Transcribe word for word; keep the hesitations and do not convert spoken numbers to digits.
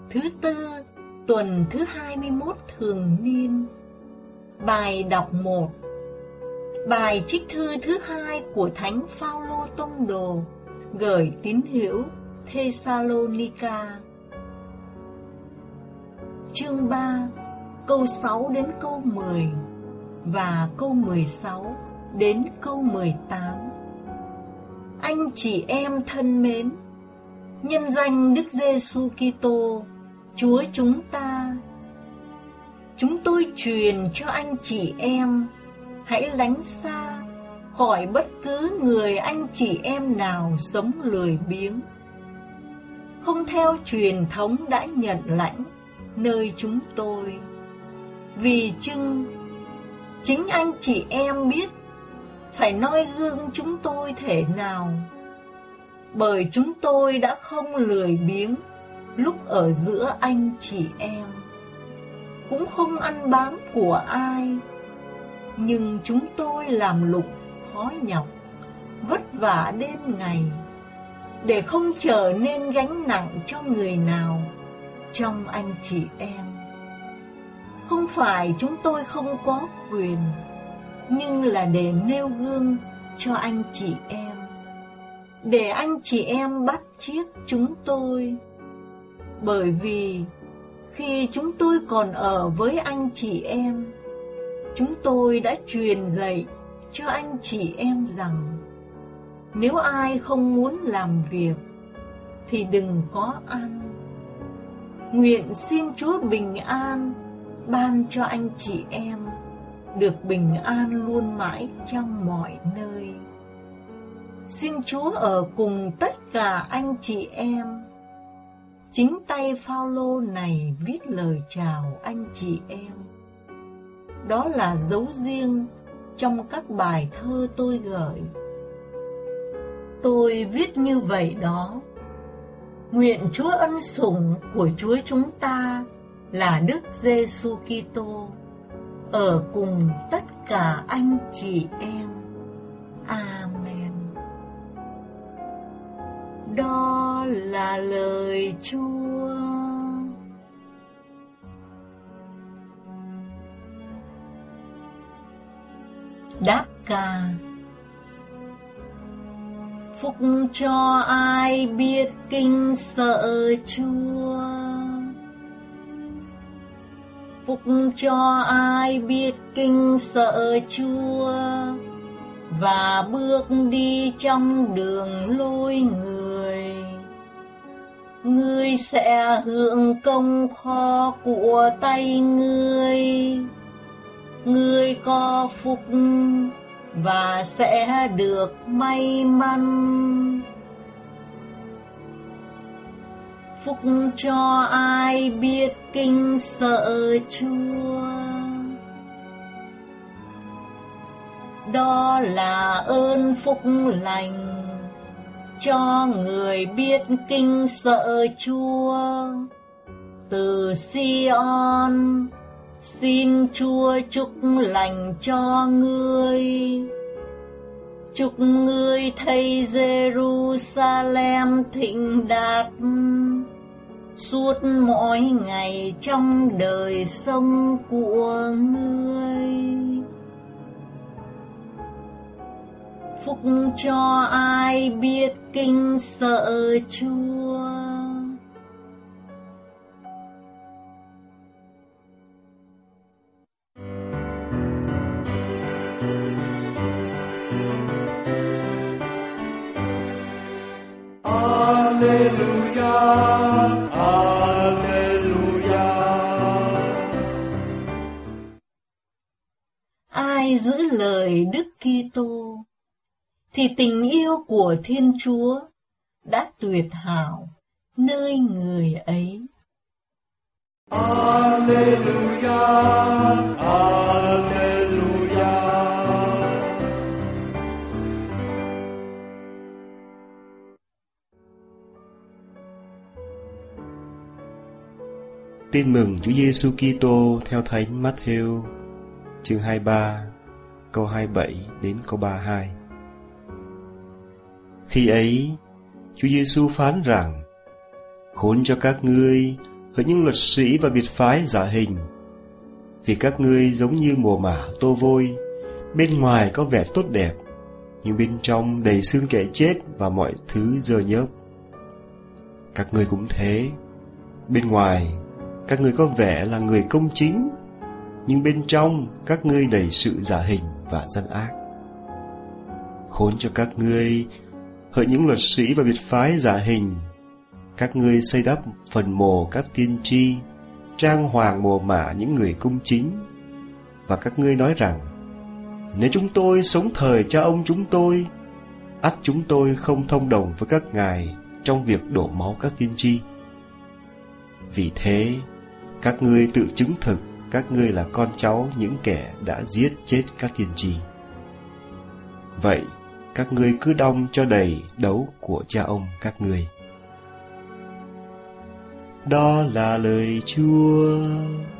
thứ tư, tuần thứ hai mươi mốt thường niên. Bài đọc một. Bài trích thư thứ hai của Thánh Phaolô Tông Đồ gửi tín hữu Thessalonica. Chương ba, câu sáu đến câu mười và câu mười sáu đến câu mười tám. Anh chị em thân mến, nhân danh Đức Giêsu Kitô, Chúa chúng ta, chúng tôi truyền cho anh chị em hãy lánh xa khỏi bất cứ người anh chị em nào sống lười biếng, không theo truyền thống đã nhận lãnh nơi chúng tôi. Vì chưng chính anh chị em biết phải noi gương chúng tôi thể nào, bởi chúng tôi đã không lười biếng lúc ở giữa anh chị em, cũng không ăn bám của ai, nhưng chúng tôi làm lụng khó nhọc, vất vả đêm ngày, để không trở nên gánh nặng cho người nào trong anh chị em. Không phải chúng tôi không có quyền, nhưng là để nêu gương cho anh chị em, để anh chị em bắt chước chúng tôi. Bởi vì khi chúng tôi còn ở với anh chị em, chúng tôi đã truyền dạy cho anh chị em rằng nếu ai không muốn làm việc thì đừng có ăn. Nguyện xin Chúa bình an ban cho anh chị em được bình an luôn mãi trong mọi nơi. Xin Chúa ở cùng tất cả anh chị em. Chính tay Phaolô này viết lời chào anh chị em. Đó là dấu riêng trong các bài thơ tôi gửi. Tôi viết như vậy đó. Nguyện Chúa ân sủng của Chúa chúng ta là Đức Giêsu Kitô ở cùng tất cả anh chị em. Amen. Đó là lời Chúa. Đáp ca. Phúc cho ai biết kinh sợ Chúa, phúc cho ai biết kinh sợ Chúa, và bước đi trong đường lối người. Ngươi sẽ hưởng công kho của tay ngươi. Ngươi có phúc và sẽ được may mắn. Phúc cho ai biết kinh sợ Chúa. Đó là ơn phúc lành cho người biết kinh sợ Chúa. Từ Sion xin Chúa chúc lành cho ngươi. Chúc ngươi thấy Jerusalem thịnh đạt suốt mỗi ngày trong đời sống của ngươi. Phúc cho ai biết kinh sợ Chúa. Alleluia, Alleluia. Ai giữ lời Đức Kitô thì tình yêu của Thiên Chúa đã tuyệt hảo nơi người ấy. Alleluia, Alleluia. Tin mừng Chúa Giêsu Kitô theo Thánh Matthew, chương hai mươi ba, câu hai mươi bảy đến câu ba mươi hai. Khi ấy, Chúa Giêsu phán rằng: Khốn cho các ngươi, hỡi những luật sĩ và biệt phái giả hình, vì các ngươi giống như mùa mả tô vôi, bên ngoài có vẻ tốt đẹp, nhưng bên trong đầy xương kẻ chết và mọi thứ dơ nhớp. Các ngươi cũng thế, bên ngoài các ngươi có vẻ là người công chính, nhưng bên trong các ngươi đầy sự giả hình và gian ác. Khốn cho các ngươi, hỡi những luật sĩ và biệt phái giả hình, các ngươi xây đắp phần mồ các tiên tri, trang hoàng mồ mả những người công chính, và các ngươi nói rằng: nếu chúng tôi sống thời cha ông chúng tôi, ắt chúng tôi không thông đồng với các ngài trong việc đổ máu các tiên tri. Vì thế, các ngươi tự chứng thực các ngươi là con cháu những kẻ đã giết chết các tiên tri. Vậy, các ngươi cứ đong cho đầy đấu của cha ông các ngươi. Đó là lời Chúa.